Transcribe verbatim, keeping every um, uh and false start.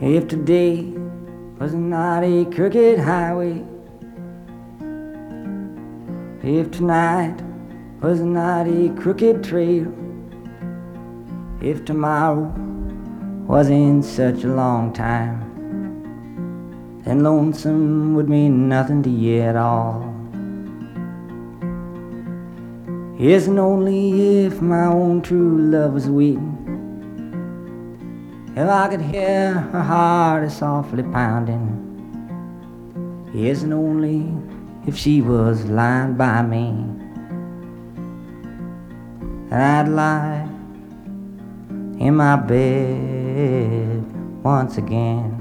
If today was not a crooked highway, if tonight was not a crooked trail, if tomorrow wasn't such a long time, then lonesome would mean nothing to you at all. Yes, and only if my own true love was waiting, if I could hear her heart softly pounding. Yes, and only if she was lying by me, and I'd lie in my bed once again.